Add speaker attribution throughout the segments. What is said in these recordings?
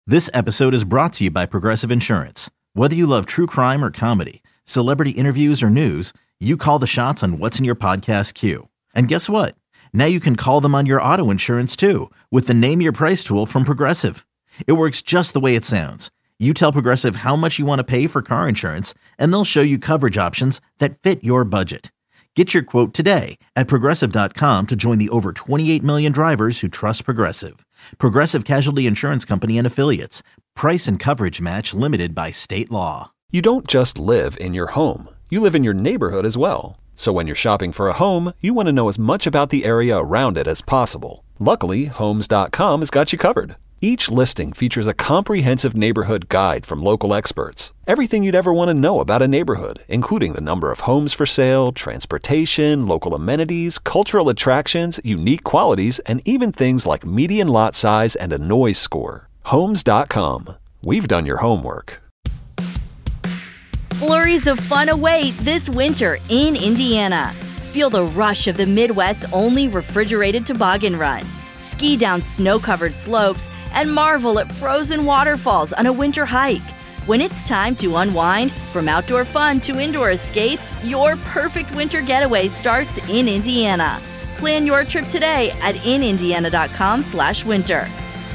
Speaker 1: This episode is brought to you by Progressive Insurance. Whether you love true crime or comedy, celebrity interviews or news, you call the shots on what's in your podcast queue. And guess what? Now you can call them on your auto insurance too with the Name Your Price tool from Progressive. It works just the way it sounds. You tell Progressive how much you want to pay for car insurance, and they'll show you coverage options that fit your budget. Get your quote today at Progressive.com to join the over 28 million drivers who trust Progressive. Progressive Casualty Insurance Company and Affiliates. Price and coverage match limited by state law.
Speaker 2: You don't just live in your home. You live in your neighborhood as well. So when you're shopping for a home, you want to know as much about the area around it as possible. Luckily, Homes.com has got you covered. Each listing features a comprehensive neighborhood guide from local experts. Everything you'd ever want to know about a neighborhood, including the number of homes for sale, transportation, local amenities, cultural attractions, unique qualities, and even things like median lot size and a noise score. Homes.com. We've done your homework.
Speaker 3: Flurries of fun await this winter in Indiana. Feel the rush of the Midwest's only refrigerated toboggan run. Ski down snow-covered slopes and marvel at frozen waterfalls on a winter hike. When it's time to unwind, from outdoor fun to indoor escapes, your perfect winter getaway starts in Indiana. Plan your trip today at inindiana.com/winter.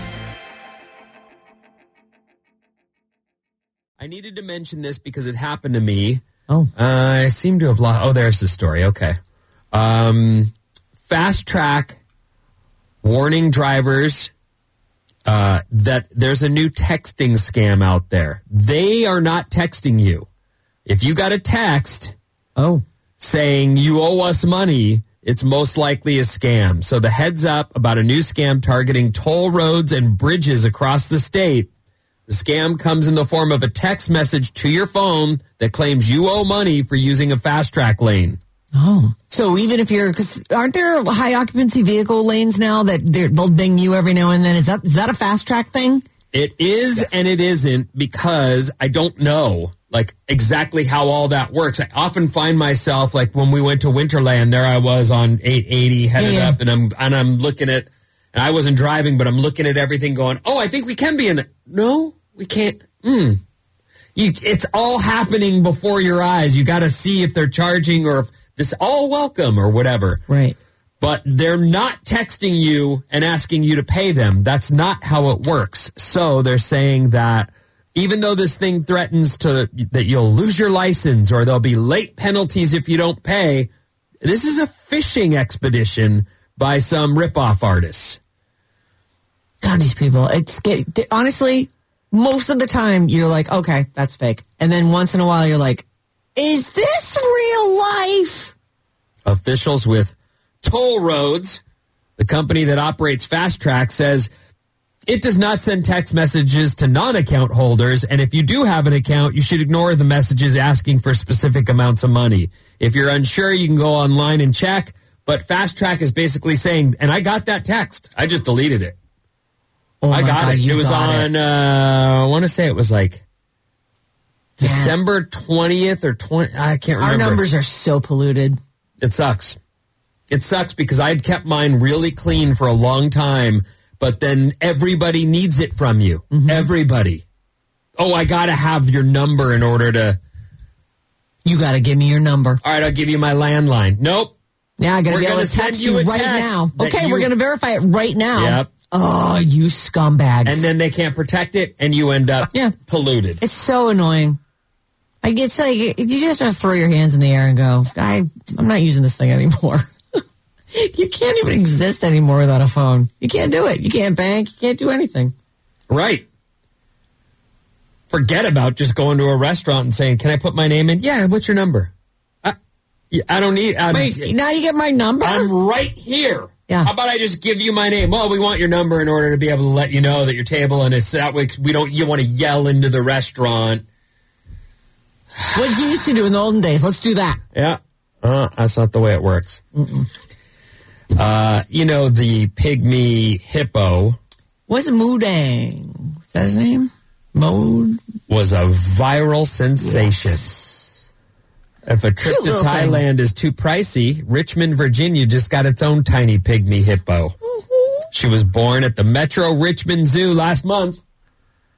Speaker 4: I needed to mention this because it happened to me. I seem to have lost. Oh, there's the story. Okay. Fast Track warning drivers that there's a new texting scam out there. They are not texting you. If you got a text saying you owe us money, it's most likely a scam. So the heads up about a new scam targeting toll roads and bridges across the state. The scam comes in the form of a text message to your phone that claims you owe money for using a fast track lane.
Speaker 5: Oh, so even if because aren't there high occupancy vehicle lanes now that they'll ding you every now and then? Is that a fast track thing?
Speaker 4: It is, yes. And it isn't, because I don't know exactly how all that works. I often find myself when we went to Winterland, there I was on 880 headed up, and I'm looking at, and I wasn't driving, but I'm looking at everything going, oh, I think we can be in it. No, we can't. It's all happening before your eyes. You got to see if they're charging or if this all welcome or whatever.
Speaker 5: Right.
Speaker 4: But they're not texting you and asking you to pay them. That's not how it works. So they're saying that even though this thing threatens that you'll lose your license or there'll be late penalties if you don't pay, this is a fishing expedition by some ripoff artists.
Speaker 5: God, these people. Honestly, most of the time you're like, okay, that's fake. And then once in a while you're like, is this real life?
Speaker 4: Officials with Toll Roads, the company that operates Fast Track, says it does not send text messages to non-account holders, and if you do have an account, you should ignore the messages asking for specific amounts of money. If you're unsure, you can go online and check, but Fast Track is basically saying, and I got that text, I just deleted it.
Speaker 5: Oh
Speaker 4: I got
Speaker 5: God,
Speaker 4: it. It was on, I want to say it was December 20th or 20. I can't remember.
Speaker 5: Our numbers are so polluted.
Speaker 4: It sucks. It sucks because I'd kept mine really clean for a long time, but then everybody needs it from you. Mm-hmm. Everybody. Oh, I got to have your number in order to.
Speaker 5: You got to give me your number.
Speaker 4: All right, I'll give you my landline. Nope.
Speaker 5: Yeah, I got to be able to text you right now. Okay, we're going to verify it right now.
Speaker 4: Yep.
Speaker 5: Oh, you scumbags.
Speaker 4: And then they can't protect it, and you end up polluted.
Speaker 5: It's so annoying. It's you just have to throw your hands in the air and go, I'm not using this thing anymore. You can't even exist anymore without a phone. You can't do it. You can't bank. You can't do anything.
Speaker 4: Right. Forget about just going to a restaurant and saying, can I put my name in? Yeah, what's your number? I don't need...
Speaker 5: Wait, now you get my number?
Speaker 4: I'm right here.
Speaker 5: Yeah.
Speaker 4: How about I just give you my name? Well, we want your number in order to be able to let you know that your table, and it's that way you want to yell into the restaurant.
Speaker 5: What you used to do in the olden days. Let's do that.
Speaker 4: Yeah. That's not the way it works. The pygmy hippo.
Speaker 5: What's Moodang? Is that his name? Mode?
Speaker 4: Was a viral sensation.
Speaker 5: Yes.
Speaker 4: If a trip to Thailand is too pricey, Richmond, Virginia just got its own tiny pygmy hippo. Mm-hmm. She was born at the Metro Richmond Zoo last month.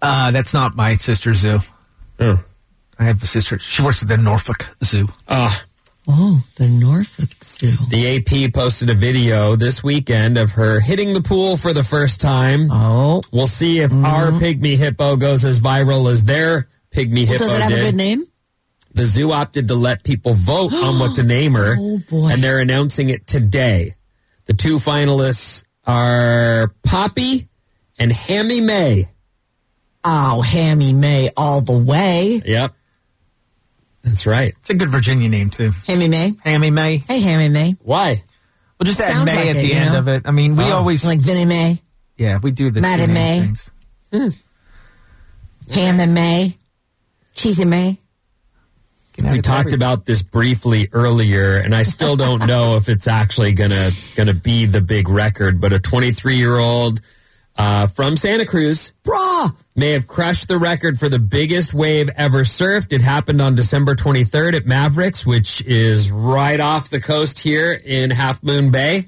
Speaker 6: That's not my sister's zoo.
Speaker 4: Oh.
Speaker 6: I have a sister. She works at the Norfolk Zoo.
Speaker 5: Oh, the Norfolk Zoo.
Speaker 4: The AP posted a video this weekend of her hitting the pool for the first time.
Speaker 5: Oh.
Speaker 4: We'll see if our pygmy hippo goes as viral as their pygmy hippo
Speaker 5: Does it have
Speaker 4: did.
Speaker 5: a good name?
Speaker 4: The zoo opted to let people vote on what to name her.
Speaker 5: Oh, boy.
Speaker 4: And they're announcing it today. The 2 finalists are Poppy and Hammy May.
Speaker 5: Oh, Hammy May all the way.
Speaker 4: Yep. That's right.
Speaker 6: It's a good Virginia name, too.
Speaker 5: Hammy May.
Speaker 6: Hammy May.
Speaker 5: Hey, Hammy May.
Speaker 4: Why?
Speaker 6: We'll just add
Speaker 5: Sounds
Speaker 6: May
Speaker 5: like
Speaker 6: at
Speaker 5: it,
Speaker 6: the
Speaker 5: you
Speaker 6: end
Speaker 5: know?
Speaker 6: of it. I mean, we always...
Speaker 5: Like Vinnie May.
Speaker 6: Yeah, we do the
Speaker 5: Maddie
Speaker 6: two
Speaker 5: May.
Speaker 6: name things.
Speaker 5: Hammy May. Cheesy May.
Speaker 4: We talked about this briefly earlier, and I still don't know if it's actually gonna be the big record, but a 23-year-old from Santa Cruz
Speaker 5: Brah!
Speaker 4: may have crushed the record for the biggest wave ever surfed. It happened on December 23rd at Mavericks, which is right off the coast here in Half Moon Bay.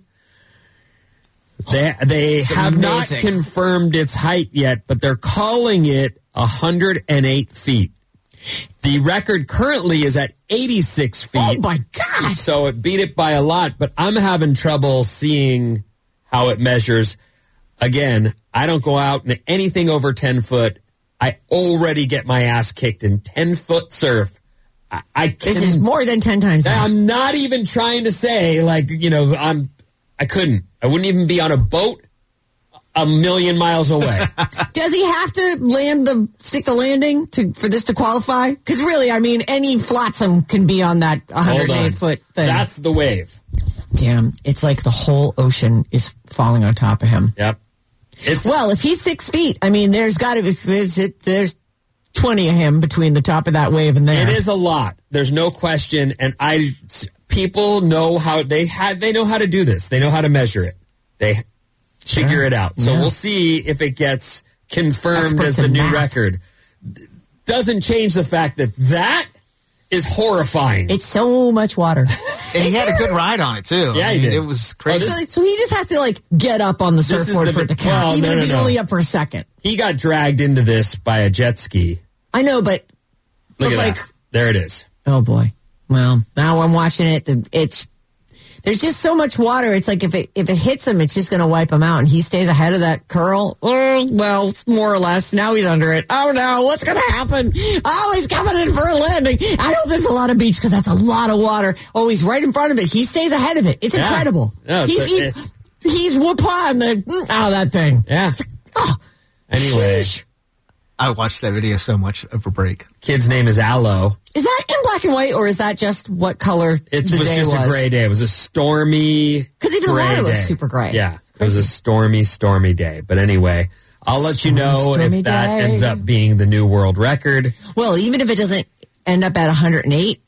Speaker 4: They have not
Speaker 5: amazing.
Speaker 4: confirmed its height yet, but they're calling it 108 feet. The record currently is at 86 feet.
Speaker 5: Oh, my gosh.
Speaker 4: So it beat it by a lot, but I'm having trouble seeing how it measures. Again, I don't go out in anything over 10 foot. I already get my ass kicked in 10-foot surf.
Speaker 5: This is more than 10 times that.
Speaker 4: I'm not even trying to say, like, you know, I couldn't. I wouldn't even be on a boat a million miles away.
Speaker 5: Does he have to stick the landing for this to qualify? Because really, I mean, any flotsam can be on that 108-foot thing.
Speaker 4: That's the wave.
Speaker 5: Damn, it's like the whole ocean is falling on top of him.
Speaker 4: Yep.
Speaker 5: Well, if he's 6 feet, I mean, there's got to be, there's 20 of him between the top of that wave and there.
Speaker 4: It is a lot. There's no question. And people know how they know how to do this. They know how to measure it. They figure it out. So we'll see if it gets confirmed
Speaker 5: Experts
Speaker 4: as the
Speaker 5: in
Speaker 4: new
Speaker 5: math.
Speaker 4: record. Doesn't change the fact that is horrifying.
Speaker 5: It's so much water.
Speaker 6: And he had a good ride on it, too.
Speaker 4: Yeah, he did.
Speaker 6: It was crazy.
Speaker 5: So he just has to, like, get up on the
Speaker 4: is
Speaker 5: surfboard
Speaker 4: the
Speaker 5: for it to
Speaker 4: big-
Speaker 5: count,
Speaker 4: well,
Speaker 5: even
Speaker 4: no,
Speaker 5: if he's
Speaker 4: no.
Speaker 5: only up for a second.
Speaker 4: He got dragged into this by a jet ski.
Speaker 5: I know, but
Speaker 4: Look at
Speaker 5: like,
Speaker 4: that. There it is.
Speaker 5: oh boy. Well, now I'm watching it. There's just so much water. It's like if it hits him, it's just going to wipe him out. And he stays ahead of that curl. Oh, well, more or less. Now he's under it. Oh no, what's going to happen? Oh, he's coming in for a landing. I hope there's a lot of beach because that's a lot of water. Oh, he's right in front of it. He stays ahead of it. It's incredible.
Speaker 4: No,
Speaker 5: He's whoop-on that thing.
Speaker 4: Yeah. Anyway,
Speaker 5: Sheesh.
Speaker 6: I watched that video so much over break.
Speaker 4: kid's name is Aloe.
Speaker 5: Is that in black and white, or is that just what color
Speaker 4: It
Speaker 5: the
Speaker 4: was
Speaker 5: day
Speaker 4: just a gray day. It was a stormy.
Speaker 5: Because even the
Speaker 4: gray
Speaker 5: water looks
Speaker 4: day.
Speaker 5: super gray.
Speaker 4: Yeah, it was a stormy day. But anyway, I'll let you know
Speaker 5: Stormy
Speaker 4: if that
Speaker 5: day.
Speaker 4: ends up being the new world record.
Speaker 5: Well, even if it doesn't end up at 108,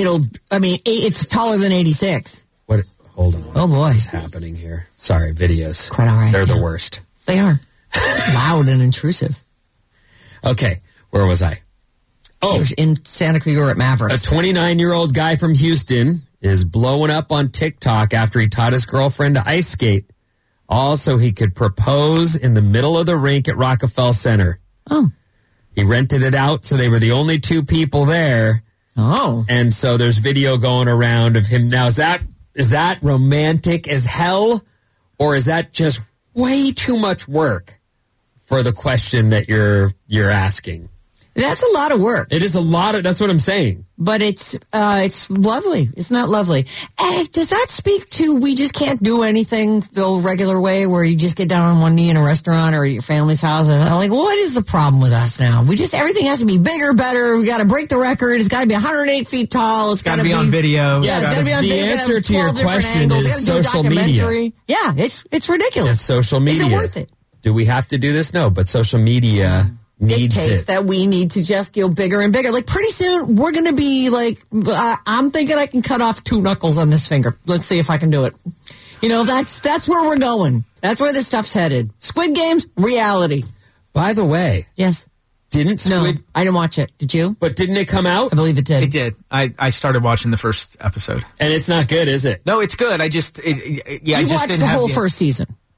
Speaker 5: it's taller than 86.
Speaker 4: What? Hold on.
Speaker 5: Oh, boy.
Speaker 4: What's happening here? Sorry, videos.
Speaker 5: Quite all right,
Speaker 4: They're the
Speaker 5: yeah.
Speaker 4: worst.
Speaker 5: They are. Loud and intrusive.
Speaker 4: Okay, where was I? Oh,
Speaker 5: It was in Santa Cruz or at
Speaker 4: a
Speaker 5: Mavericks.
Speaker 4: 29-year-old guy from Houston is blowing up on TikTok after he taught his girlfriend to ice skate. Also, he could propose in the middle of the rink at Rockefeller Center.
Speaker 5: Oh.
Speaker 4: He rented it out, so they were the only two people there.
Speaker 5: Oh.
Speaker 4: And so there's video going around of him. Now, is that romantic as hell? Or is that just way too much work for the question that you're asking?
Speaker 5: That's a lot of work,
Speaker 4: It is a lot of, that's what I'm saying.
Speaker 5: but it's lovely. Isn't that lovely? And does that speak to we just can't do anything the old regular way where you just get down on one knee in a restaurant or at your family's house? And I'm like, what is the problem with us now? Everything has to be bigger, better. We got to break the record. It's got to be 108 feet tall. It's got to
Speaker 6: be on video.
Speaker 5: Yeah, it's got to be on
Speaker 4: The
Speaker 5: video.
Speaker 4: answer to your
Speaker 5: 12 different
Speaker 4: question
Speaker 5: angles.
Speaker 4: is
Speaker 5: They gotta do a
Speaker 4: social media.
Speaker 5: documentary. Yeah, it's ridiculous.
Speaker 4: It's social media.
Speaker 5: Is it worth it?
Speaker 4: Do we have to do this? No, but social media needs
Speaker 5: Dictates
Speaker 4: it.
Speaker 5: that we need to just go bigger and bigger. Like pretty soon, we're going to be like, I'm thinking I can cut off 2 knuckles on this finger. Let's see if I can do it. You know, that's where we're going. That's where this stuff's headed. Squid Games, reality.
Speaker 4: By the way,
Speaker 5: Yes.
Speaker 4: didn't
Speaker 5: No,
Speaker 4: Squid,
Speaker 5: I didn't watch it. Did you?
Speaker 4: but didn't it come out?
Speaker 5: I believe it did.
Speaker 6: It did. I started watching the first episode.
Speaker 4: And it's not good, is it?
Speaker 6: No, it's good. I just
Speaker 5: You
Speaker 6: just
Speaker 5: watched
Speaker 6: didn't
Speaker 5: the
Speaker 6: have
Speaker 5: whole first season.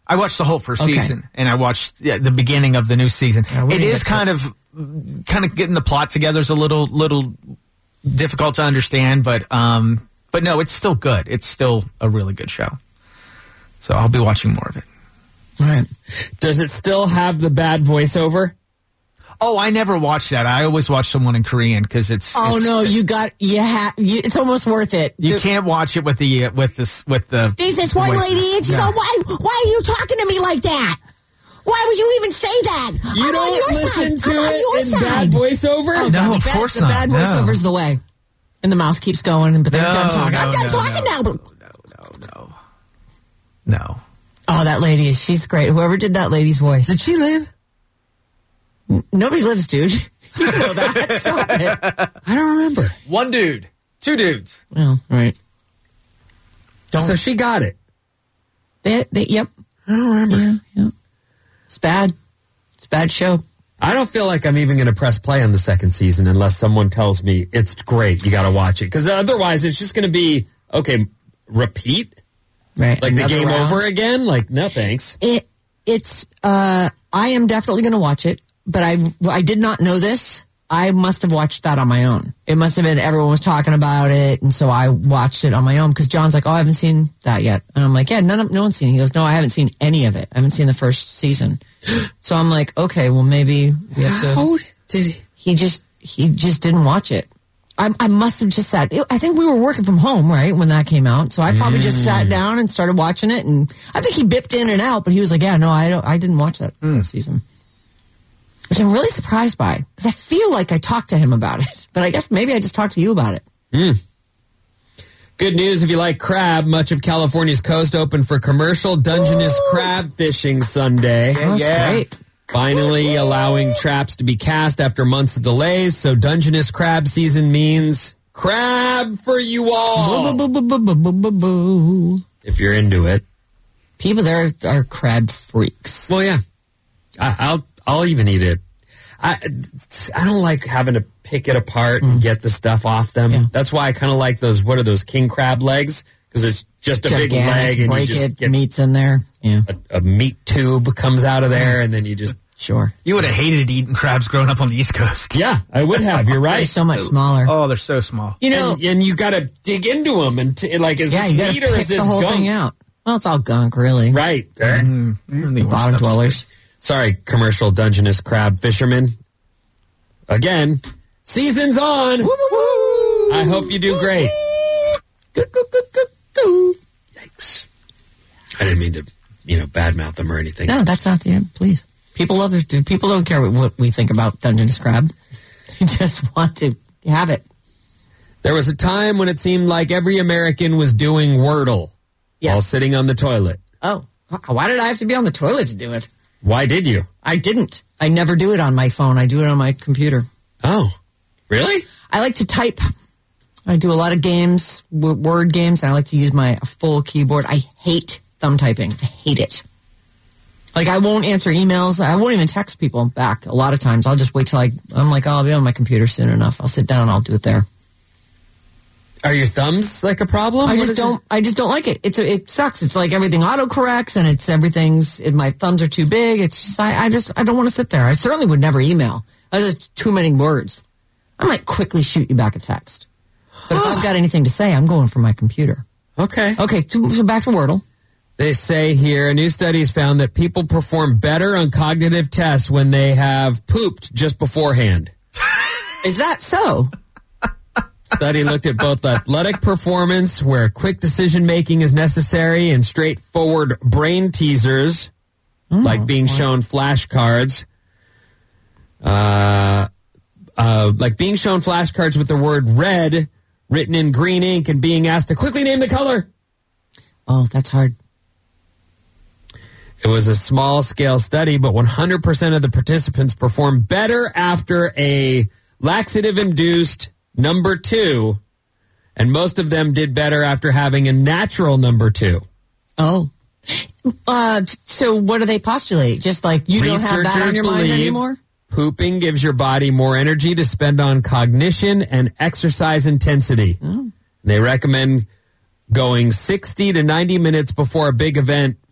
Speaker 6: I watched the whole first
Speaker 5: Okay.
Speaker 6: season, and I watched the beginning of the new season.
Speaker 5: Yeah, we
Speaker 6: It
Speaker 5: didn't
Speaker 6: is
Speaker 5: get
Speaker 6: kind of getting the plot together is a little difficult to understand, but no, it's still good. It's still a really good show. So I'll be watching more of it.
Speaker 5: All right.
Speaker 4: Does it still have the bad voiceover?
Speaker 6: Oh, I never watched that. I always watch someone in Korean because it's.
Speaker 5: Oh no, it's almost worth it.
Speaker 6: You can't watch it with the
Speaker 5: There's this one
Speaker 6: voice.
Speaker 5: lady, and she's
Speaker 6: Yeah.
Speaker 5: like, why are you talking to me like that? Why would you even say that?
Speaker 4: You
Speaker 5: I'm on
Speaker 4: don't
Speaker 5: your
Speaker 4: listen
Speaker 5: side.
Speaker 4: to
Speaker 5: I'm on your
Speaker 4: it in
Speaker 5: side.
Speaker 4: bad voiceover?
Speaker 5: Oh,
Speaker 6: No,
Speaker 5: God,
Speaker 6: of
Speaker 5: the
Speaker 6: course
Speaker 5: the
Speaker 6: not.
Speaker 5: bad
Speaker 6: No.
Speaker 5: voiceover's the way. And the mouth keeps going, but they're done talking. I'm done talking now.
Speaker 6: No.
Speaker 5: Oh, that lady, she's great. Whoever did that lady's voice.
Speaker 4: Did she live?
Speaker 5: Nobody lives, dude. You know that. Stop it.
Speaker 4: I don't remember.
Speaker 6: One dude. Two dudes.
Speaker 5: Well, right.
Speaker 4: So she got it.
Speaker 5: Yep.
Speaker 4: I don't remember.
Speaker 5: Yeah. It's bad. It's a bad show.
Speaker 4: I don't feel like I'm even going to press play on the second season unless someone tells me it's great. You got to watch it. Because otherwise it's just going to be, okay, repeat?
Speaker 5: Right.
Speaker 4: Like
Speaker 5: Another
Speaker 4: the game
Speaker 5: round.
Speaker 4: over again? Like, no thanks.
Speaker 5: I am definitely going to watch it, but I did not know this. I must have watched that on my own. It must have been everyone was talking about it, and so I watched it on my own because John's like, "Oh, I haven't seen that yet," and I'm like, "Yeah, no one's seen it." He goes, "No, I haven't seen any of it. I haven't seen the first season." So I'm like, "Okay, well maybe we have to."
Speaker 4: How did he?
Speaker 5: He just didn't watch it. I must have just sat. I think we were working from home right when that came out, so I probably just sat down and started watching it. And I think he bipped in and out, but he was like, "Yeah, no, I didn't watch that season." Which I'm really surprised by, because I feel like I talked to him about it. But I guess maybe I just talked to you about it.
Speaker 4: Good news if you like crab. Much of California's coast open for commercial Dungeness crab fishing Sunday.
Speaker 5: Oh, that's great.
Speaker 4: Finally allowing traps to be cast after months of delays. So Dungeness crab season means crab for you all.
Speaker 5: Boo.
Speaker 4: If you're into it.
Speaker 5: People there are crab freaks.
Speaker 4: Well, yeah. I'll even eat it. I don't like having to pick it apart and get the stuff off them.
Speaker 5: Yeah.
Speaker 4: That's why I kind of like those, what are those, king crab legs? Because it's just a big leg and
Speaker 5: break
Speaker 4: you just
Speaker 5: it,
Speaker 4: get
Speaker 5: meat's in there. Yeah,
Speaker 4: a meat tube comes out of there and then you just...
Speaker 5: sure.
Speaker 6: You would have hated eating crabs growing up on the East Coast.
Speaker 4: Yeah, I would have. You're
Speaker 5: They're
Speaker 4: right.
Speaker 5: so much smaller.
Speaker 6: Oh, they're so small.
Speaker 5: You know,
Speaker 4: and you got to dig into them and like, is
Speaker 5: yeah,
Speaker 4: this
Speaker 5: you got to
Speaker 4: meat or
Speaker 5: pick
Speaker 4: is this
Speaker 5: the whole
Speaker 4: gunk?
Speaker 5: thing out. Well, it's all gunk, really.
Speaker 4: Right.
Speaker 5: Bottom dwellers.
Speaker 4: Sorry, commercial Dungeness crab fishermen. Again, season's on. I hope you do great. Yikes. I didn't mean to, badmouth them or anything.
Speaker 5: No, that's not the end. Please. People love this dude. People don't care what we think about Dungeness crab. They just want to have it.
Speaker 4: There was a time when it seemed like every American was doing Wordle while sitting on the toilet.
Speaker 5: Oh, why did I have to be on the toilet to do it?
Speaker 4: Why did you?
Speaker 5: I didn't. I never do it on my phone. I do it on my computer.
Speaker 4: Oh, really?
Speaker 5: I like to type. I do a lot of games, word games, and I like to use my full keyboard. I hate thumb typing. I hate it. Like, I won't answer emails. I won't even text people back a lot of times. I'll just wait till I'm like, oh, I'll be on my computer soon enough. I'll sit down and I'll do it there.
Speaker 4: Are your thumbs like a problem?
Speaker 5: I just don't like it. It sucks. It's like everything autocorrects and my thumbs are too big. It's just, I don't want to sit there. I certainly would never email. That's just too many words. I might quickly shoot you back a text. But if I've got anything to say, I'm going for my computer.
Speaker 4: Okay.
Speaker 5: Okay, so back to Wordle.
Speaker 4: They say here, a new study has found that people perform better on cognitive tests when they have pooped just beforehand.
Speaker 5: Is that so?
Speaker 4: Study looked at both athletic performance, where quick decision-making is necessary, and straightforward brain teasers, like being shown flashcards. Like being shown flashcards with the word red written in green ink and being asked to quickly name the color.
Speaker 5: Oh, that's hard.
Speaker 4: It was a small-scale study, but 100% of the participants performed better after a laxative-induced number 2, and most of them did better after having a natural number 2.
Speaker 5: Oh. So what do they postulate? Just like you don't have that on your mind anymore?
Speaker 4: Pooping gives your body more energy to spend on cognition and exercise intensity.
Speaker 5: Oh.
Speaker 4: They recommend going 60 to 90 minutes before a big event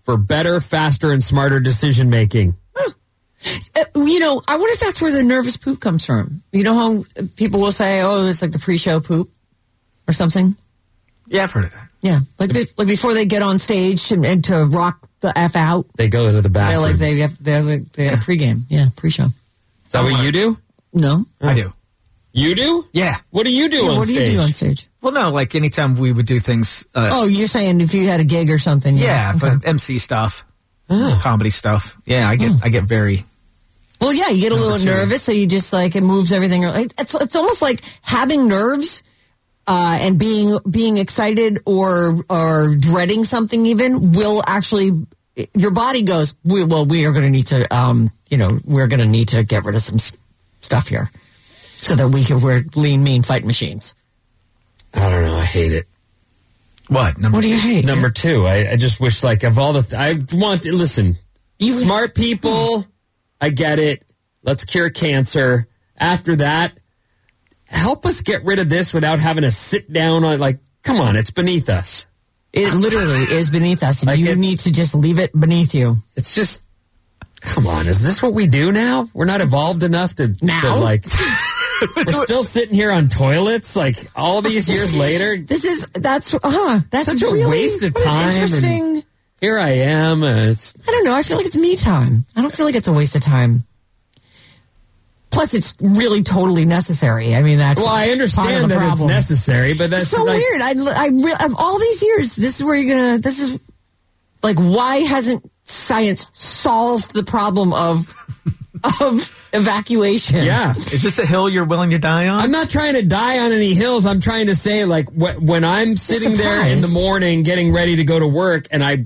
Speaker 4: for better, faster, and smarter decision making.
Speaker 5: I wonder if that's where the nervous poop comes from. You know how people will say, oh, it's like the pre-show poop or something?
Speaker 6: Yeah, I've heard of that.
Speaker 5: Yeah. Like before they get on stage and to rock the F out.
Speaker 4: They go to the bathroom.
Speaker 5: They have a pregame. Yeah, pre-show.
Speaker 4: Is that what you do?
Speaker 5: No.
Speaker 6: I do.
Speaker 4: You do?
Speaker 6: Yeah.
Speaker 4: What do you do on
Speaker 5: what
Speaker 4: stage?
Speaker 5: do you do on stage?
Speaker 6: Well, no, like anytime we would do things.
Speaker 5: You're saying if you had a gig or something.
Speaker 6: Yeah,
Speaker 5: Okay.
Speaker 6: but MC stuff, comedy stuff. Yeah, I get very.
Speaker 5: Well, yeah, you get a little nervous, so you just it moves everything. It's almost like having nerves and being excited or dreading something even will actually, your body goes, we are going to need to, we're going to need to get rid of some stuff here so that we're lean, mean fight machines.
Speaker 4: I don't know. I hate it.
Speaker 6: What?
Speaker 5: What do you hate?
Speaker 4: Number 2. I just wish of all listen, smart people. I get it. Let's cure cancer. After that, help us get rid of this without having to sit down on, come on, it's beneath us.
Speaker 5: It literally is beneath us, and you need to just leave it beneath you.
Speaker 4: It's just, come on, is this what we do now? We're not evolved enough to we're still sitting here on toilets, all these years later.
Speaker 5: That's such
Speaker 4: such a waste of time.
Speaker 5: Interesting.
Speaker 4: Here I am.
Speaker 5: I don't know. I feel like it's me time. I don't feel like it's a waste of time. Plus, it's really totally necessary. I mean, that's
Speaker 4: I understand that it's necessary, but that's
Speaker 5: so weird. Of all these years, this is where you're gonna. This is why hasn't science solved the problem of evacuation?
Speaker 4: Yeah,
Speaker 6: is this a hill you're willing to die on?
Speaker 4: I'm not trying to die on any hills. I'm trying to say, when I'm sitting there in the morning getting ready to go to work, and I,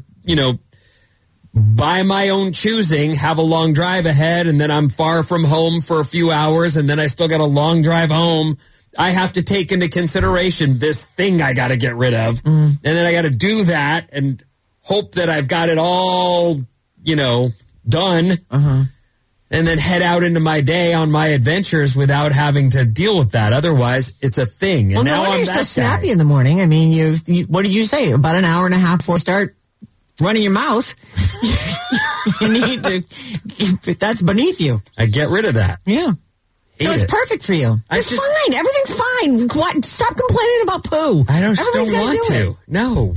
Speaker 4: by my own choosing, have a long drive ahead, and then I'm far from home for a few hours, and then I still got a long drive home. I have to take into consideration this thing I got to get rid of, and then I got to do that and hope that I've got it all, done, and then head out into my day on my adventures without having to deal with that. Otherwise, it's a thing. And now
Speaker 5: you're so snappy in the morning. I mean, you what did you say? About an hour and a half before start running your mouth. You need to. That's beneath you.
Speaker 4: I get rid of that.
Speaker 5: Yeah. So it's perfect for you. It's fine. Everything's fine. Stop complaining about poo.
Speaker 4: I don't want to. No.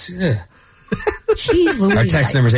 Speaker 5: Jeez Louise.
Speaker 4: Our text number is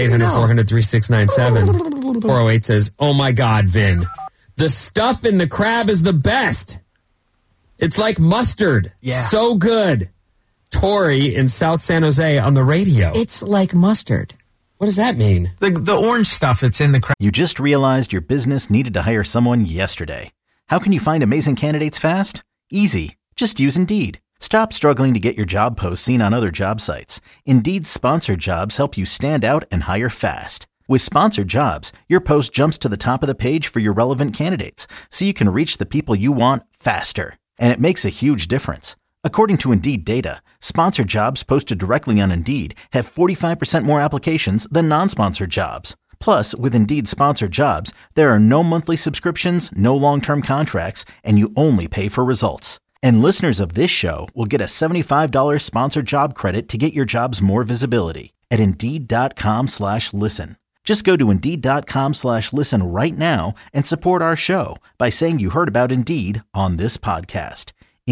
Speaker 4: 800-400-3697. 408 says, oh my God, Vin. The stuff in the crab is the best. It's like mustard.
Speaker 6: Yeah.
Speaker 4: So good. Tori in South San Jose on the radio.
Speaker 5: It's like mustard.
Speaker 4: What does that mean?
Speaker 6: The orange stuff that's in the crab.
Speaker 1: You just realized your business needed to hire someone yesterday. How can you find amazing candidates fast? Easy. Just use Indeed. Stop struggling to get your job posts seen on other job sites. Indeed's sponsored jobs help you stand out and hire fast. With sponsored jobs, your post jumps to the top of the page for your relevant candidates, so you can reach the people you want faster. And it makes a huge difference. According to Indeed data, sponsored jobs posted directly on Indeed have 45% more applications than non-sponsored jobs. Plus, with Indeed sponsored jobs, there are no monthly subscriptions, no long-term contracts, and you only pay for results. And listeners of this show will get a $75 sponsored job credit to get your jobs more visibility at Indeed.com/listen. Just go to Indeed.com/listen right now and support our show by saying you heard about Indeed on this podcast.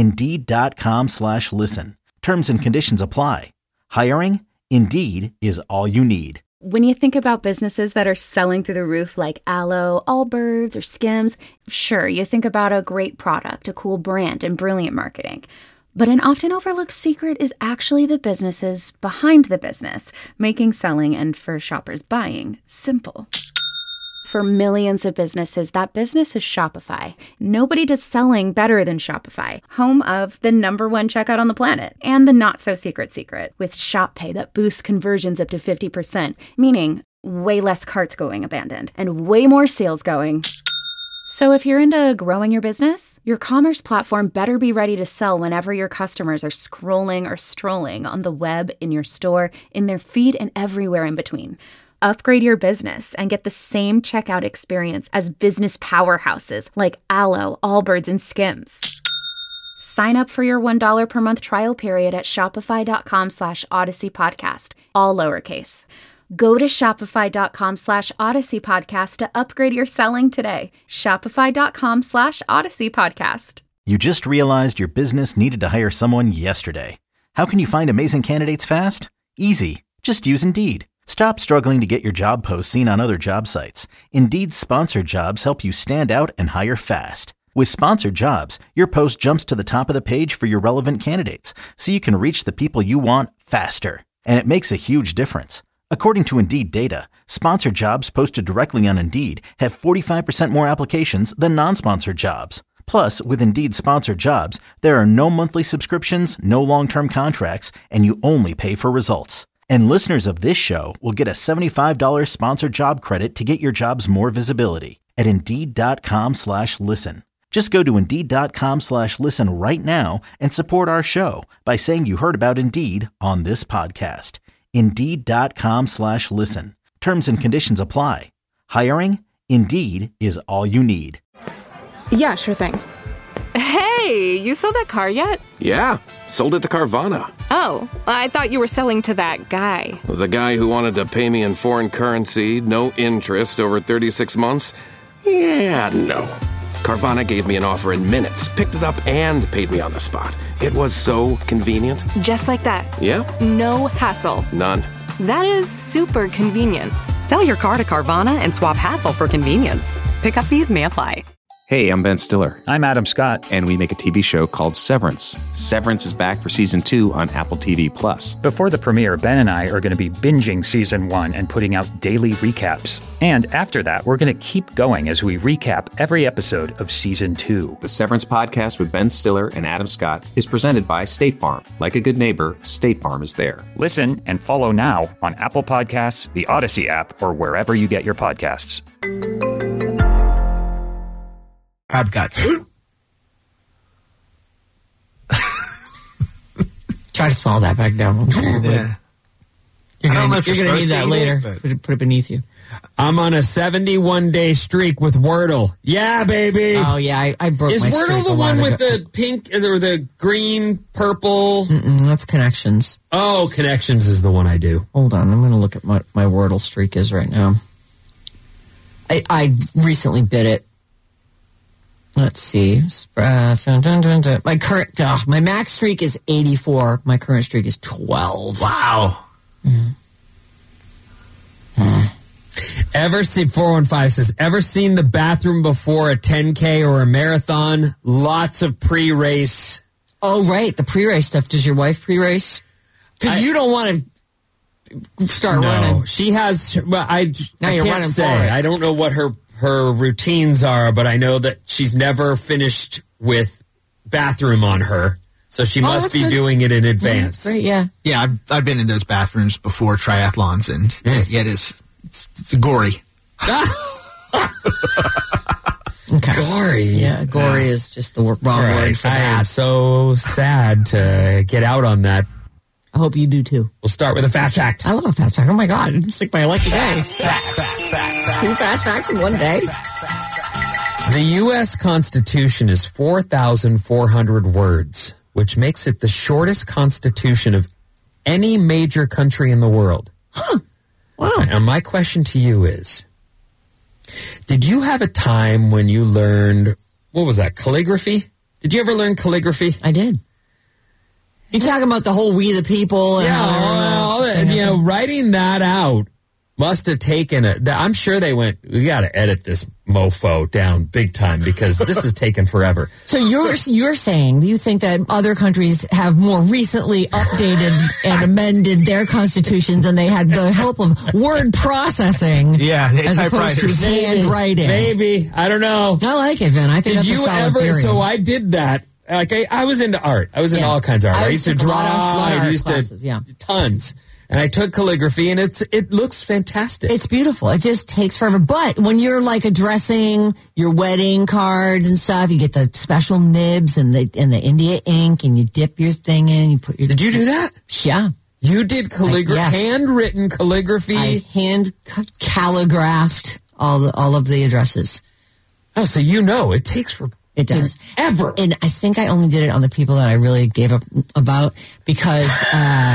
Speaker 1: Indeed.com/listen. Terms and conditions apply. Hiring? Indeed is all you need.
Speaker 7: When you think about businesses that are selling through the roof like Aloe, Allbirds, or Skims, sure, you think about a great product, a cool brand, and brilliant marketing. But an often overlooked secret is actually the businesses behind the business, making selling and for shoppers buying simple. For millions of businesses, that business is Shopify. Nobody does selling better than Shopify, home of the #1 checkout on the planet, and the not-so-secret secret, with Shop Pay that boosts conversions up to 50%, meaning way less carts going abandoned, and way more sales going. So if you're into growing your business, your commerce platform better be ready to sell whenever your customers are scrolling or strolling on the web, in your store, in their feed, and everywhere in between. Upgrade your business and get the same checkout experience as business powerhouses like Aloe, Allbirds, and Skims. Sign up for your $1 per month trial period at shopify.com/Odyssey podcast, all lowercase. Go to shopify.com/Odyssey Podcast to upgrade your selling today. Shopify.com/Odyssey Podcast.
Speaker 1: You just realized your business needed to hire someone yesterday. How can you find amazing candidates fast? Easy. Just use Indeed. Stop struggling to get your job posts seen on other job sites. Indeed's sponsored jobs help you stand out and hire fast. With sponsored jobs, your post jumps to the top of the page for your relevant candidates, so you can reach the people you want faster. And it makes a huge difference. According to Indeed data, sponsored jobs posted directly on Indeed have 45% more applications than non-sponsored jobs. Plus, with Indeed sponsored jobs, there are no monthly subscriptions, no long-term contracts, and you only pay for results. And listeners of this show will get a $75 sponsored job credit to get your jobs more visibility at Indeed.com/listen. Just go to Indeed.com/listen right now and support our show by saying you heard about Indeed on this podcast. Indeed.com/listen. Terms and conditions apply. Hiring? Indeed is all you need.
Speaker 8: Yeah, sure thing. Hey, you sold that car yet?
Speaker 9: Yeah, sold it to Carvana.
Speaker 8: Oh, I thought you were selling to that guy.
Speaker 9: The guy who wanted to pay me in foreign currency, no interest, over 36 months? Yeah, no. Carvana gave me an offer in minutes, picked it up, and paid me on the spot. It was so convenient.
Speaker 8: Just like that.
Speaker 9: Yeah?
Speaker 8: No hassle.
Speaker 9: None.
Speaker 8: That is super convenient.
Speaker 10: Sell your car to Carvana and swap hassle for convenience. Pickup fees may apply.
Speaker 11: Hey, I'm Ben Stiller.
Speaker 12: I'm Adam Scott.
Speaker 11: And we make a TV show called Severance. Severance is back for Season 2 on Apple TV+.
Speaker 12: Before the premiere, Ben and I are going to be binging Season 1 and putting out daily recaps. And after that, we're going to keep going as we recap every episode of Season 2.
Speaker 11: The Severance podcast with Ben Stiller and Adam Scott is presented by State Farm. Like a good neighbor, State Farm is there.
Speaker 12: Listen and follow now on Apple Podcasts, the Odyssey app, or wherever you get your podcasts.
Speaker 6: I've got.
Speaker 5: Try to swallow that back down.
Speaker 6: Yeah.
Speaker 5: You're going to need that later. Put it beneath you.
Speaker 4: I'm on a 71-day streak with Wordle. Yeah, baby.
Speaker 5: Oh, yeah. I broke my streak.
Speaker 4: Is Wordle the one with the pink or the green, purple?
Speaker 5: That's Connections.
Speaker 4: Oh, Connections is the one I do.
Speaker 5: Hold on. I'm going to look at what my Wordle streak is right now. I recently bit it. Let's see. My current, my max streak is 84. My current streak is 12.
Speaker 6: Wow.
Speaker 4: Ever see 415 says, ever seen the bathroom before a 10K or a marathon? Lots of pre-race.
Speaker 5: Oh, right. The pre-race stuff. Does your wife pre-race? Because you don't want to start running.
Speaker 4: No, she has, well, I can't say. I don't know what her routines are, but I know that she's never finished with bathroom on her, so she must be doing it in advance.
Speaker 5: That's great, yeah.
Speaker 6: Yeah, I've been in those bathrooms before triathlons, and it's gory.
Speaker 5: Okay.
Speaker 4: Gory.
Speaker 5: Yeah, gory is just the wrong word for that.
Speaker 4: I am so sad to get out on that.
Speaker 5: I hope you do too.
Speaker 4: We'll start with a fast fact.
Speaker 5: I love a fast fact. Oh my God. It's like my lucky day.
Speaker 4: Fact.
Speaker 5: 2 fast facts in one day.
Speaker 4: The U.S. Constitution is 4,400 words, which makes it the shortest constitution of any major country in the world.
Speaker 5: Huh. Wow.
Speaker 4: And my question to you is, did you have a time when you learned, what was that, calligraphy? Did you ever learn calligraphy?
Speaker 5: I did. You talking about the whole We the People? And
Speaker 4: writing that out must have taken I'm sure they went, we got to edit this mofo down big time because this is taking forever.
Speaker 5: So you're saying you think that other countries have more recently updated and amended their constitutions and they had the help of word processing as opposed to handwriting?
Speaker 4: Maybe. I don't know.
Speaker 5: I like it, Vin. I think that's a solid theory.
Speaker 4: So I did that. Like I was into art. I was in all kinds of art. I used to draw. I used to tons. And I took calligraphy, and it looks fantastic.
Speaker 5: It's beautiful. It just takes forever. But when you're like addressing your wedding cards and stuff, you get the special nibs and the India ink, and you dip your thing in. You put your.
Speaker 4: Did you do that?
Speaker 5: Yeah.
Speaker 4: You did calligraphy, handwritten calligraphy.
Speaker 5: I hand calligraphed all of the addresses.
Speaker 4: Oh, so it takes for.
Speaker 5: It does.
Speaker 4: Ever.
Speaker 5: And I think I only did it on the people that I really gave up about because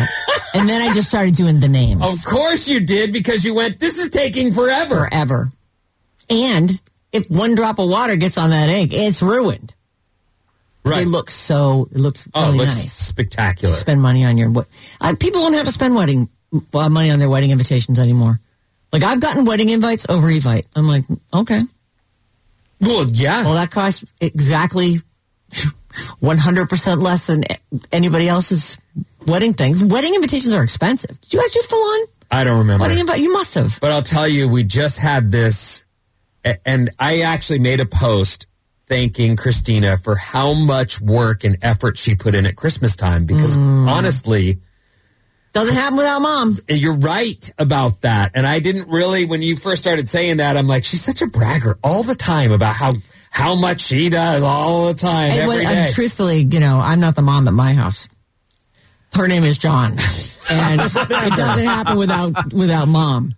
Speaker 5: And then I just started doing the names.
Speaker 4: Of course you did, because you went, this is taking forever.
Speaker 5: Forever. And if one drop of water gets on that ink, it's ruined.
Speaker 4: Right.
Speaker 5: It looks really nice.
Speaker 4: Spectacular.
Speaker 5: Spend money on your... people don't have to spend money on their wedding invitations anymore. Like, I've gotten wedding invites over Evite. I'm like, okay.
Speaker 4: Well, yeah.
Speaker 5: Well, that costs exactly 100% less than anybody else's wedding things. Wedding invitations are expensive. Did you guys do full on?
Speaker 4: I don't remember.
Speaker 5: Wedding invite? You must have.
Speaker 4: But I'll tell you, we just had this, and I actually made a post thanking Christina for how much work and effort she put in at Christmas time, because honestly...
Speaker 5: Doesn't happen without Mom.
Speaker 4: You're right about that. And I didn't really, when you first started saying that, I'm like, she's such a bragger all the time about how much she does all the time, every day.
Speaker 5: Truthfully, I'm not the mom at my house. Her name is John. And it doesn't happen without Mom.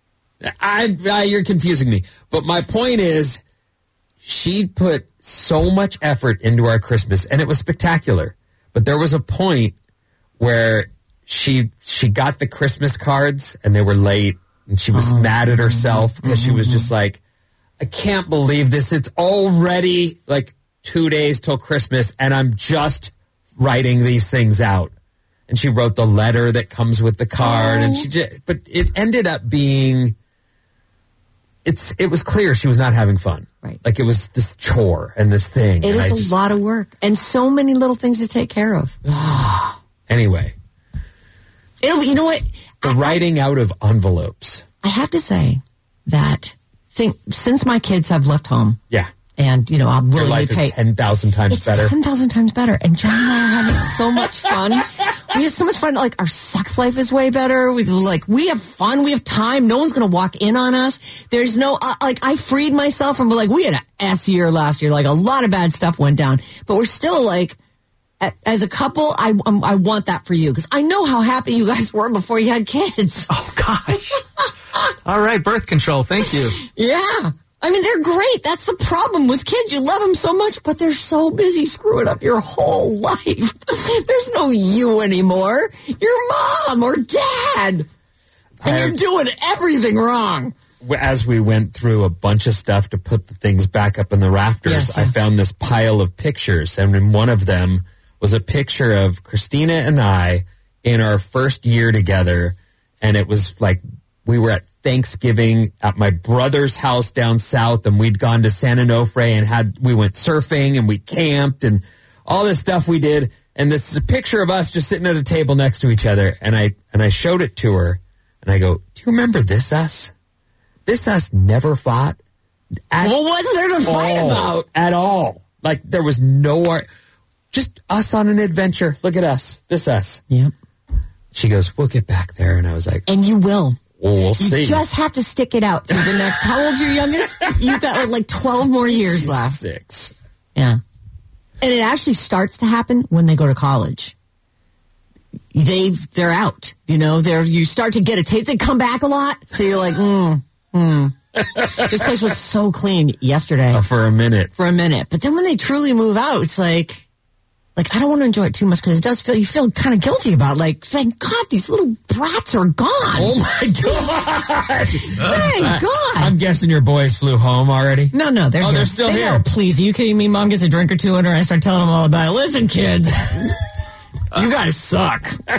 Speaker 4: You're confusing me. But my point is, she put so much effort into our Christmas, and it was spectacular. But there was a point where she got the Christmas cards, and they were late, and she was mad at herself because she was just like, I can't believe this. It's already like 2 days till Christmas, and I'm just writing these things out. And she wrote the letter that comes with the card, and but it ended up being... It was clear she was not having fun.
Speaker 5: Right.
Speaker 4: Like, it was this chore and this thing.
Speaker 5: It is a lot of work and so many little things to take care of.
Speaker 4: Anyway.
Speaker 5: You know what?
Speaker 4: The writing out of envelopes.
Speaker 5: I have to say that since my kids have left home.
Speaker 4: Yeah.
Speaker 5: And, I'll willingly
Speaker 4: Your life is 10,000 times better.
Speaker 5: 10,000 times better. And John and I are having so much fun. We have so much fun. Like, our sex life is way better. We have fun. We have time. No one's going to walk in on us. There's no, I freed myself from, we had an S year last year. Like, a lot of bad stuff went down. But we're still, as a couple, I want that for you. Because I know how happy you guys were before you had kids.
Speaker 6: Oh, gosh. All right, birth control. Thank you.
Speaker 5: Yeah. I mean, they're great. That's the problem with kids. You love them so much, but they're so busy screwing up your whole life. There's no you anymore. You're Mom or Dad. And you're doing everything wrong.
Speaker 4: As we went through a bunch of stuff to put the things back up in the rafters, I found this pile of pictures. And in one of them was a picture of Christina and I in our first year together. And it was like we were at Thanksgiving at my brother's house down south, and we'd gone to San Onofre and we went surfing and we camped and all this stuff we did. And this is a picture of us just sitting at a table next to each other. And I showed it to her, and I go, do you remember this us? This us never fought.
Speaker 5: What was there to fight about?
Speaker 4: At all. Like, there was just us on an adventure. Look at us. This us.
Speaker 5: Yep.
Speaker 4: She goes, we'll get back there. And I was like,
Speaker 5: and you will.
Speaker 4: Well, we'll see.
Speaker 5: You just have to stick it out through the next. How old's your youngest? You've got 12 more years left.
Speaker 4: 6.
Speaker 5: Yeah. And it actually starts to happen when they go to college. They're out. You start to get a taste. They come back a lot. So you're like, This place was so clean yesterday.
Speaker 4: For a minute.
Speaker 5: But then when they truly move out, it's like I don't want to enjoy it too much because it does you feel kind of guilty about thank God these little brats are gone.
Speaker 4: Oh my God.
Speaker 5: Thank God.
Speaker 4: I'm guessing your boys flew home already?
Speaker 5: No, they're here.
Speaker 4: They're still here.
Speaker 5: Please, are you kidding me? Mom gets a drink or two in her and I start telling them all about it. Listen, kids, you guys suck.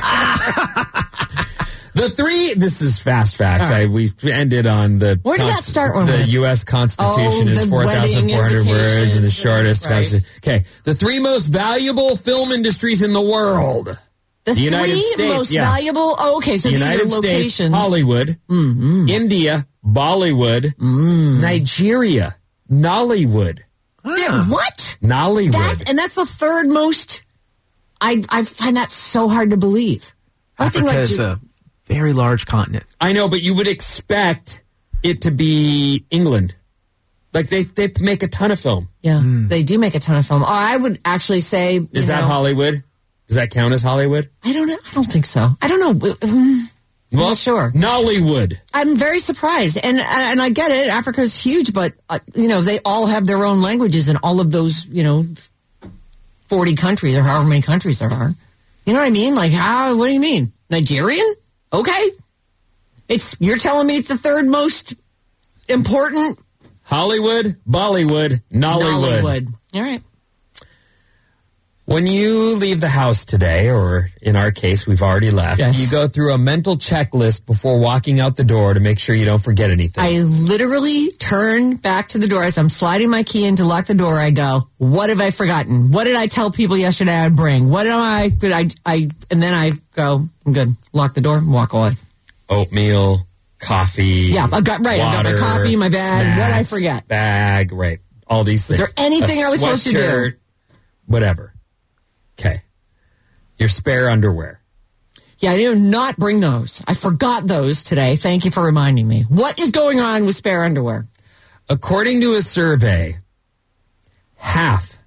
Speaker 4: This is fast facts. Right. We ended on the...
Speaker 5: Where did that start?
Speaker 4: The U.S. Constitution is 4,400 words and the shortest. Right. Okay. The 3 most valuable film industries in the world.
Speaker 5: The United States, most valuable? Oh, okay. So
Speaker 4: the
Speaker 5: these
Speaker 4: United
Speaker 5: are locations.
Speaker 4: States, Hollywood. Mm-hmm. India, Bollywood. Nigeria, Nollywood.
Speaker 5: What?
Speaker 4: Nollywood.
Speaker 5: And that's the 3rd most... I find that so hard to believe.
Speaker 6: Africa is a very large continent.
Speaker 4: I know, but you would expect it to be England. They make a ton of film.
Speaker 5: Yeah, they do make a ton of film. Or I would actually say...
Speaker 4: Is that Hollywood? Does that count as Hollywood?
Speaker 5: I don't know. I don't think so. I don't know.
Speaker 4: Well,
Speaker 5: not sure.
Speaker 4: Nollywood.
Speaker 5: I'm very surprised. And I get it. Africa's huge, but, they all have their own languages in all of those, 40 countries or however many countries there are. You know what I mean? What do you mean? Nigerian? Okay. You're telling me it's the third most important?
Speaker 4: Hollywood, Bollywood, Nollywood.
Speaker 5: All right.
Speaker 4: When you leave the house today, or in our case, we've already left, you go through a mental checklist before walking out the door to make sure you don't forget anything.
Speaker 5: I literally turn back to the door as I'm sliding my key in to lock the door. I go, what have I forgotten? What did I tell people yesterday I'd bring? What am I? And then I go, I'm good. Lock the door and walk away.
Speaker 4: Oatmeal, coffee.
Speaker 5: Yeah, I've got my coffee, my bag.
Speaker 4: Snacks,
Speaker 5: what did I forget?
Speaker 4: Bag, right. All these things.
Speaker 5: Is there anything I was supposed to do?
Speaker 4: Whatever. Okay. Your spare underwear.
Speaker 5: Yeah, I did not bring those. I forgot those today. Thank you for reminding me. What is going on with spare underwear?
Speaker 4: According to a survey, half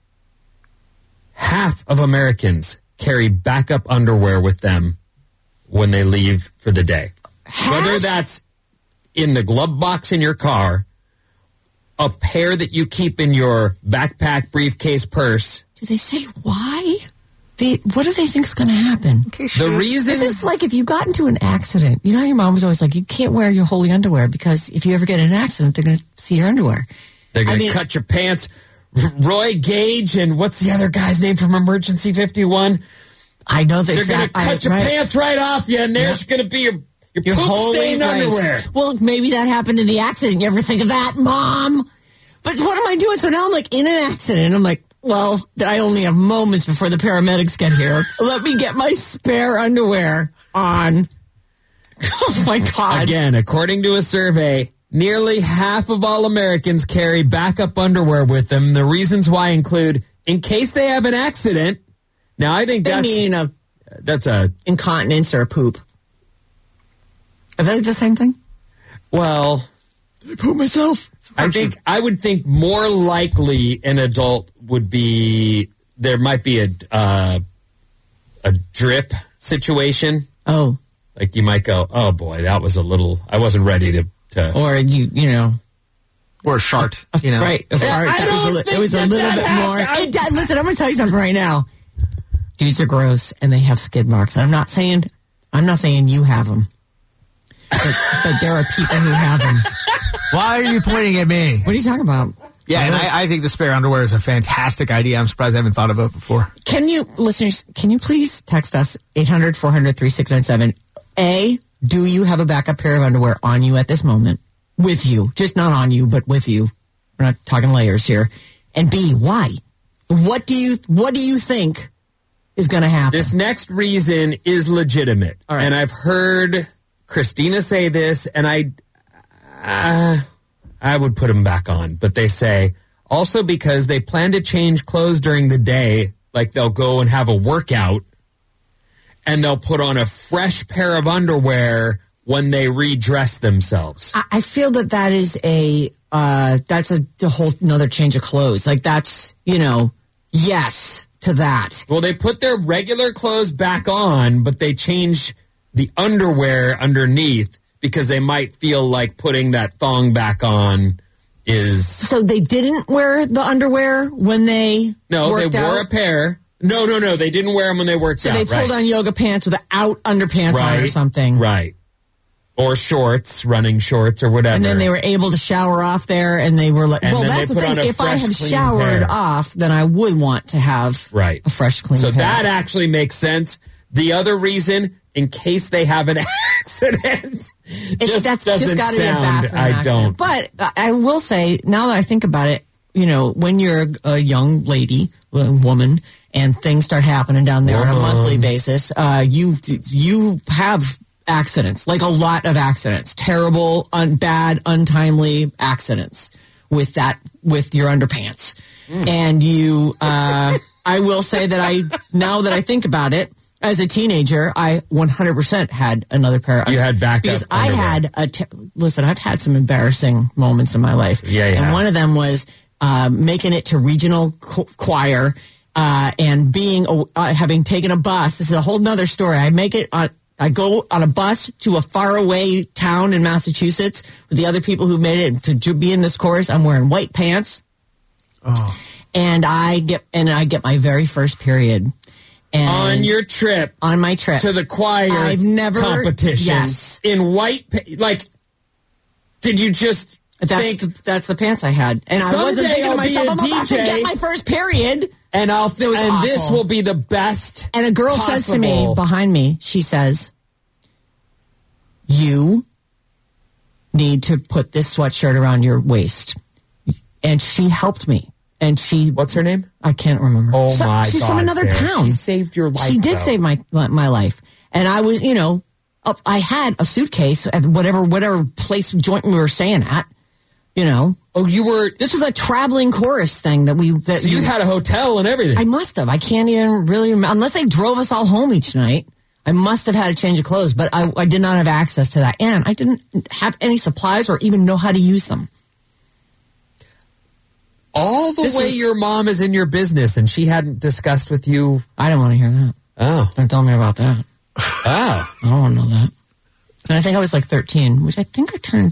Speaker 4: of Americans carry backup underwear with them when they leave for the day. Whether that's in the glove box in your car, a pair that you keep in your backpack, briefcase, purse.
Speaker 5: Do they say why? What do they think is going to happen?
Speaker 4: The reason
Speaker 5: is like if you got into an accident, you know how your mom was always like, you can't wear your holy underwear because if you ever get in an accident, they're going to see your underwear.
Speaker 4: They're going to cut your pants. Roy Gage and what's the other guy's name from Emergency 51?
Speaker 5: I know that
Speaker 4: they're going to cut your pants right off you, and there's going to be your poop-stained underwear.
Speaker 5: Well, maybe that happened in the accident. You ever think of that, Mom? But what am I doing? So now I'm like in an accident. I'm like, well, I only have moments before the paramedics get here. Let me get my spare underwear on. Oh, my God.
Speaker 4: Again, according to a survey, nearly half of all Americans carry backup underwear with them. The reasons why include, in case they have an accident. Now, I think that's a
Speaker 5: incontinence or a poop. Are they the same thing?
Speaker 4: Well,
Speaker 5: did I poop myself?
Speaker 4: I would think more likely an adult would be, there might be a drip situation.
Speaker 5: Oh.
Speaker 4: Like you might go, oh boy, that was a little, I wasn't ready to.
Speaker 5: Or you know.
Speaker 6: Or a shart, you know.
Speaker 5: Right. It was a little bit more. Listen, I'm going to tell you something right now. Dudes are gross and they have skid marks. I'm not saying you have them. But there are people who have them.
Speaker 6: Why are you pointing at me?
Speaker 5: What are you talking about?
Speaker 6: Yeah, and I think the spare underwear is a fantastic idea. I'm surprised I haven't thought of it before.
Speaker 5: Listeners, can you please text us 800-400-3697? Do you have a backup pair of underwear on you at this moment? With you. Just not on you, but with you. We're not talking layers here. And B, why? What do you think is going to happen?
Speaker 4: This next reason is legitimate. All right. And I've heard Christina say this, and I would put them back on. But they say, also because they plan to change clothes during the day, like they'll go and have a workout, and they'll put on a fresh pair of underwear when they redress themselves.
Speaker 5: I feel that is that's a whole another change of clothes. Like that's, yes to that.
Speaker 4: Well, they put their regular clothes back on, but they change the underwear underneath because they might feel like putting that thong back on is...
Speaker 5: So they didn't wear the underwear when they worked
Speaker 4: they wore
Speaker 5: out?
Speaker 4: A pair. No, they didn't wear them when they worked out.
Speaker 5: So they pulled on yoga pants without underpants on or something.
Speaker 4: Right. Or shorts, running shorts or whatever.
Speaker 5: And then they were able to shower off there and they were like, well, that's the thing. If I had showered off, then I would want to have a fresh, clean pair.
Speaker 4: So that actually makes sense. The other reason, in case they have an accident,
Speaker 5: that's just got to be a bathroom accident.
Speaker 4: Don't.
Speaker 5: But I will say, now that I think about it, when you're a young lady, woman, and things start happening down there on a monthly basis, you have accidents, like a lot of accidents, terrible, bad, untimely accidents with your underpants. And I will say that now that I think about it, as a teenager, I 100% had another pair of...
Speaker 4: You had backup
Speaker 5: because I had listen, I've had some embarrassing moments in my life.
Speaker 4: Yeah,
Speaker 5: and one of them was making it to regional choir and having taken a bus. This is a whole nother story. I go on a bus to a faraway town in Massachusetts with the other people who made it to be in this chorus. I'm wearing white pants. Oh. And I get my very first period.
Speaker 4: On your trip.
Speaker 5: On my trip.
Speaker 4: To the choir
Speaker 5: I've never,
Speaker 4: competition.
Speaker 5: Yes.
Speaker 4: In white, did you just think...
Speaker 5: That's the pants I had. And I wasn't thinking to myself, I'm about to get my first period.
Speaker 4: And this will be the best.
Speaker 5: And a girl says to me, behind me, she says, you need to put this sweatshirt around your waist. And she helped me. And what's
Speaker 4: her name?
Speaker 5: I can't remember.
Speaker 4: Oh my God!
Speaker 5: She's from another
Speaker 4: Sarah.
Speaker 5: town.
Speaker 4: She saved your life.
Speaker 5: She did save my life. And I was, I had a suitcase at whatever place joint we were staying at.
Speaker 4: Oh, you were.
Speaker 5: This was a traveling chorus thing that
Speaker 4: So you had a hotel and everything.
Speaker 5: I must have. I can't even really remember, unless they drove us all home each night. I must have had a change of clothes, but I did not have access to that, and I didn't have any supplies or even know how to use them.
Speaker 4: All the way your mom is in your business and she hadn't discussed with you.
Speaker 5: I don't want to hear that.
Speaker 4: Oh.
Speaker 5: Don't tell me about that.
Speaker 4: Oh.
Speaker 5: I don't want to know that. And I think I was like 13, which I think I turned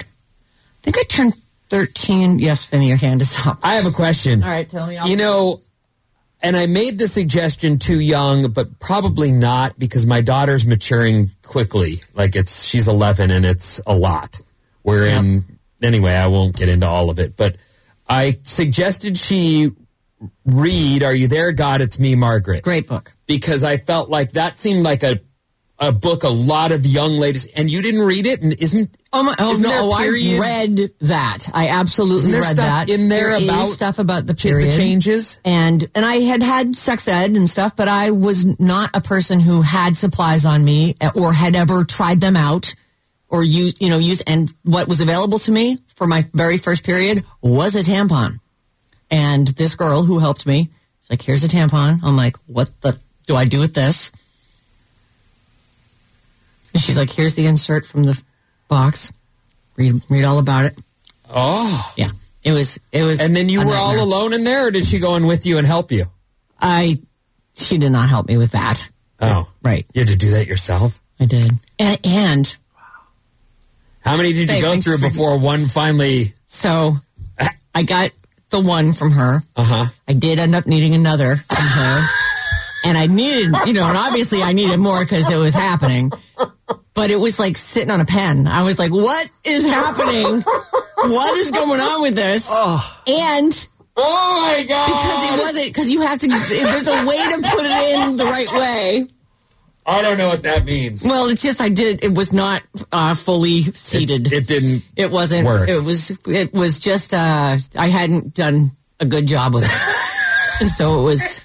Speaker 5: 13. Yes, Finny, your hand is up.
Speaker 4: I have a question.
Speaker 5: All right, tell me.
Speaker 4: And I made the suggestion too young, but probably not because my daughter's maturing quickly. She's 11 and it's a lot. Anyway, I won't get into all of it, but I suggested she read Are You There, God? It's Me, Margaret.
Speaker 5: Great book.
Speaker 4: Because I felt like that seemed like a book a lot of young ladies, and you didn't read it, and isn't
Speaker 5: I read that. I absolutely read that.
Speaker 4: In there
Speaker 5: about stuff about the period,
Speaker 4: the changes,
Speaker 5: and I had sex ed and stuff, but I was not a person who had supplies on me or had ever tried them out or used. And what was available to me for my very first period was a tampon. And this girl who helped me, she's like, "Here's a tampon." I'm like, "What do I do with this?" And she's like, "Here's the insert from the box. Read all about it."
Speaker 4: Oh.
Speaker 5: Yeah. It was.
Speaker 4: And then you were all alone in there, or did she go in with you and help you?
Speaker 5: She did not help me with that.
Speaker 4: Oh.
Speaker 5: Right.
Speaker 4: You had to do that yourself?
Speaker 5: I did. And
Speaker 4: how many did you go through before one finally?
Speaker 5: So I got the one from her.
Speaker 4: Uh-huh.
Speaker 5: I did end up needing another from her. And I needed, and obviously I needed more because it was happening. But it was like sitting on a pen. I was like, what is happening? What is going on with this?
Speaker 4: Oh.
Speaker 5: And
Speaker 4: oh my God.
Speaker 5: Because you have to, there's a way to put it in the right way.
Speaker 4: I don't know what that means.
Speaker 5: Well, it's just it was not fully seated.
Speaker 4: It
Speaker 5: wasn't
Speaker 4: work.
Speaker 5: It was just I hadn't done a good job with it. And so it was,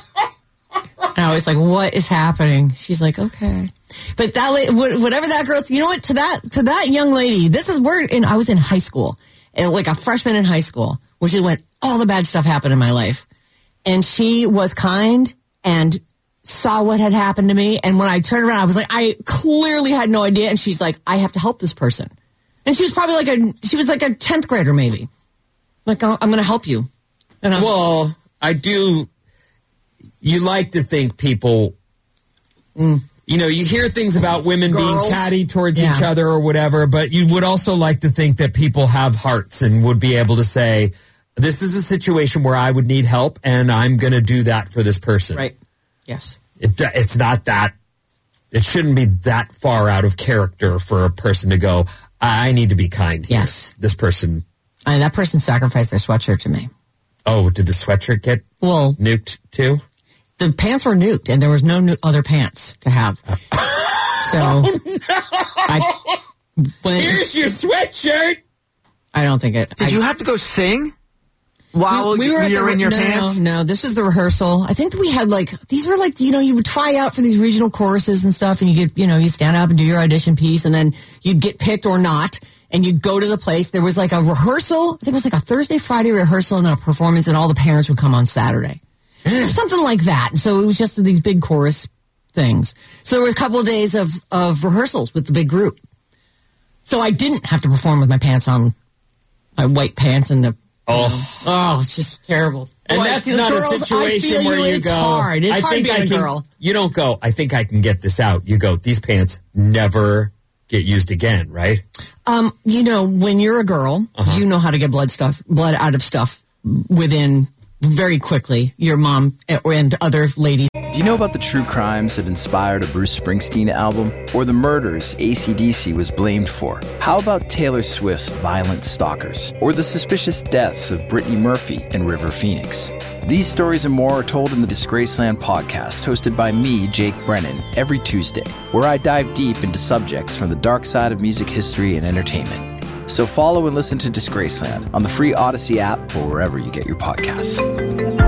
Speaker 5: and I was like, what is happening? She's like, okay. But whatever that girl, you know what, to that young lady, I was in high school, like a freshman in high school, which is when all the bad stuff happened in my life. And she was kind and saw what had happened to me. And when I turned around, I was like, I clearly had no idea. And she's like, I have to help this person. And she was probably she was like a 10th grader, maybe. Like, I'm going to help you.
Speaker 4: Well, I do. You like to think people, you hear things about women being catty towards each other or whatever, but you would also like to think that people have hearts and would be able to say, this is a situation where I would need help and I'm going to do that for this person.
Speaker 5: Right. Yes.
Speaker 4: It's not that, it shouldn't be that far out of character for a person to go, I need to be kind here.
Speaker 5: Yes.
Speaker 4: This person.
Speaker 5: And that person sacrificed their sweatshirt to me.
Speaker 4: Oh, did the sweatshirt get nuked too?
Speaker 5: The pants were nuked, and there was no other pants to have. So,
Speaker 4: here's your sweatshirt.
Speaker 5: I don't think it.
Speaker 6: Did you have to go sing while
Speaker 5: we were
Speaker 6: in your pants?
Speaker 5: No, this was the rehearsal. I think that we had these were you would try out for these regional choruses and stuff, and you get, you stand up and do your audition piece, and then you'd get picked or not, and you'd go to the place. There was a rehearsal. I think it was a Thursday, Friday rehearsal and then a performance, and all the parents would come on Saturday. Something like that. So it was just these big chorus things. So there were a couple of days of rehearsals with the big group. So I didn't have to perform with my pants on, my white pants and the... it's just terrible.
Speaker 4: And that's not a situation where you go...
Speaker 5: Hard. It's hard being a girl.
Speaker 4: You don't go, I think I can get this out. You go, these pants never get used again, right?
Speaker 5: When you're a girl, you know how to get blood out of stuff within... very quickly, your mom and other ladies.
Speaker 13: Do you know about the true crimes that inspired a Bruce Springsteen album? Or the murders AC/DC was blamed for? How about Taylor Swift's Violent Stalkers? Or the suspicious deaths of Brittany Murphy and River Phoenix? These stories and more are told in the Disgraceland podcast, hosted by me, Jake Brennan, every Tuesday, where I dive deep into subjects from the dark side of music history and entertainment. So follow and listen to Disgraceland on the free Odyssey app or wherever you get your podcasts.